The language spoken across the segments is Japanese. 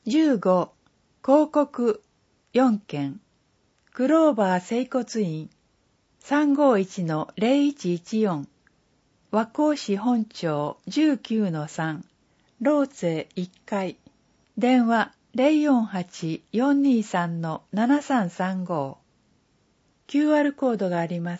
15、広告4件、クローバー整骨院 351-0114、和光市本町 19-3、ローツェ1階、電話 048-423-7335。QR コードがあります。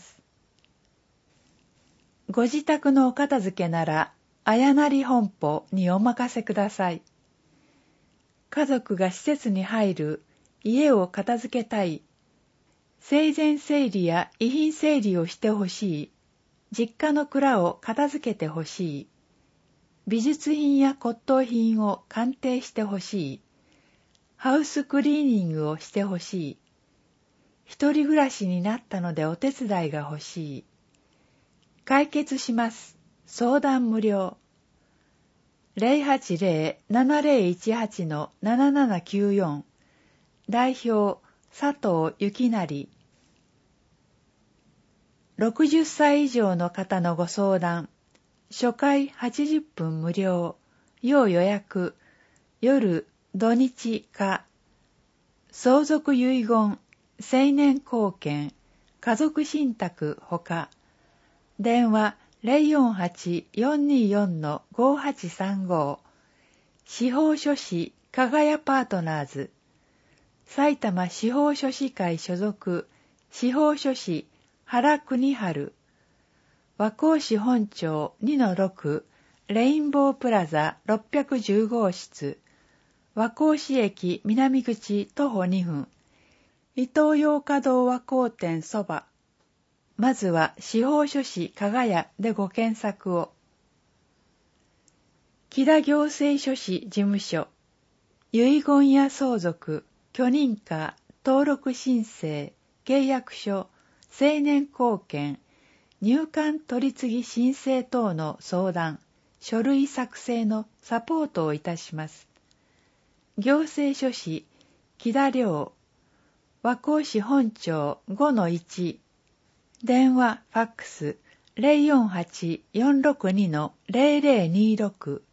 ご自宅のお片付けなら、綾成本舗にお任せください。家族が施設に入る家を片付けたい、生前整理や遺品整理をしてほしい、実家の蔵を片付けてほしい、美術品や骨董品を鑑定してほしい、ハウスクリーニングをしてほしい、一人暮らしになったのでお手伝いが欲しい、解決します。相談無料。080-7018-7794 代表佐藤幸成。60歳以上の方のご相談、初回80分無料、要予約、夜、土日か、相続遺言、成年後見、家族信託ほか、電話048-424-5835、司法書士かがやパートナーズ、埼玉司法書士会所属司法書士原国春、和光市本町 2-6 レインボープラザ610号室、和光市駅南口徒歩2分、イトーヨーカドー和光店そば。まずは司法書士かがやでご検索を。木田行政書士事務所、遺言や相続、許認可、登録申請、契約書、成年後見、入管取次申請等の相談、書類作成のサポートをいたします。行政書士、木田良、和光市本町 5-1、電話、ファックス、048-462-0026